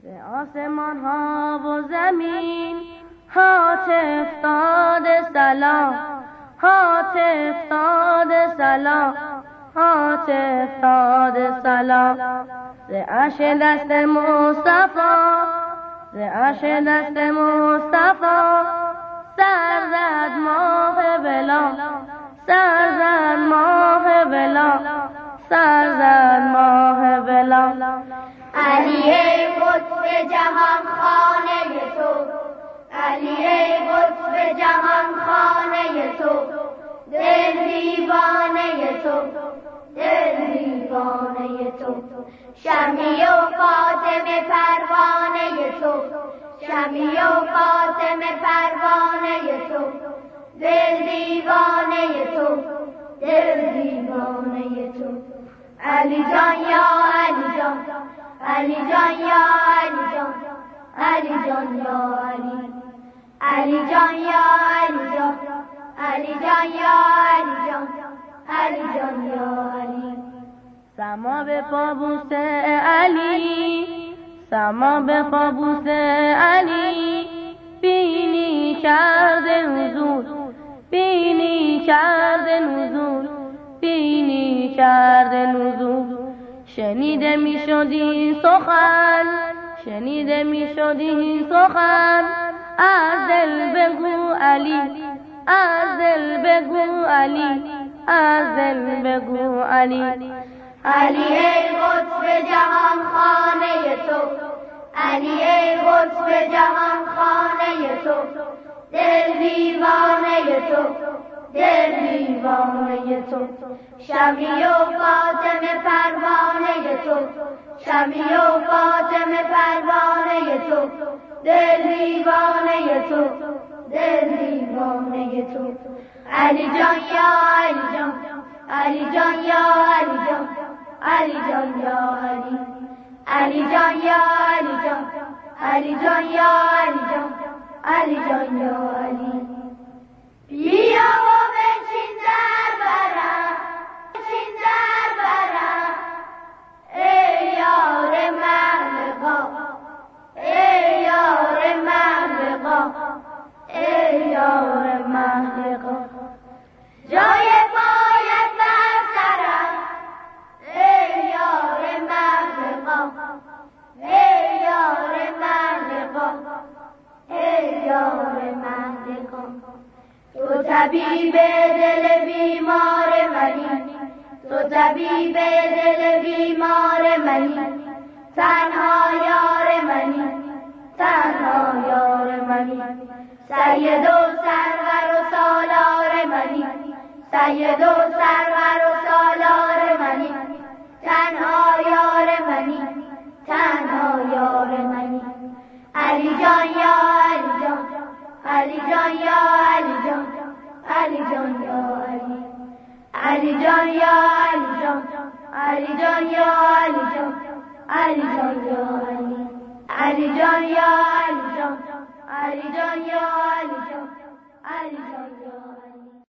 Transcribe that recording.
به آسمان ها و زمین هاتف داده سلام، هاتف داده سلام، هاتف داده سلام. ز عرش دست مصطفی، ز عرش دست مصطفی سر زد ماه بلال، سر زد ماه بلال، سر زد ماه بلال. علی ای قطب جهان خانه تو، علی ای قطب جهان خانه تو، دل دیوانه تو، دل دیوانه تو. شمعی و فاطمه پروانه تو، شمعی و فاطمه پروانه تو، دل دیوانه تو، دل دیوانه تو. علی جان یا علی جان، علی جان یا علی جان، علی جان یا علی، علی جان یا علی جان، علی جان یا علی جان، علی جان یا علی. سما به پابوس علی، سما به پابوس علی، بینی کرده نزول، بینی کرده نزول، بینی کرده نزول. شنیده می شد این سخن، شنیده می شد این سخن، از دل بگو علی، از دل بگو علی، از دل بگو علی. علی ای قطب جهان خانه تو، علی ای قطب جهان خانه تو، دل دیوانه تو، دل دیوانه تو. شمعی و فاطمه پروانه تو، شمعی و فاطمه پروانه تو، دل دیوانه تو، دل دیوانه تو. علی جان یا علی جان، علی جان یا علی جان، علی جان یا علی، علی جان یا علی جان، علی جان یا علی جان، علی جان یا علی. بیا و بنشین در برم، بنشین در برم، ای یار مغرقا، ای یار مغرقا، ای یار مغرقا. جای پایت بر سرم، ای یار مغرقا، ای یار مغرقا، ای یار مغرقا. تو طبیب دل بیمار منی، تو طبیب دل بیمار منی، تنها یار منی، تنها یار منی. سید و سرور و سالار منی، سید و سرور و سالار منی، تنها یار منی، تنها یار منی. علی جان یا علی جان، علی جان یا علی جان، علی جان یا علی، علی جان یا علی جان، علی جان یا علی جان، علی جان یا علی، علی جان یا علی جان، علی جان یا علی جان، علی جان یا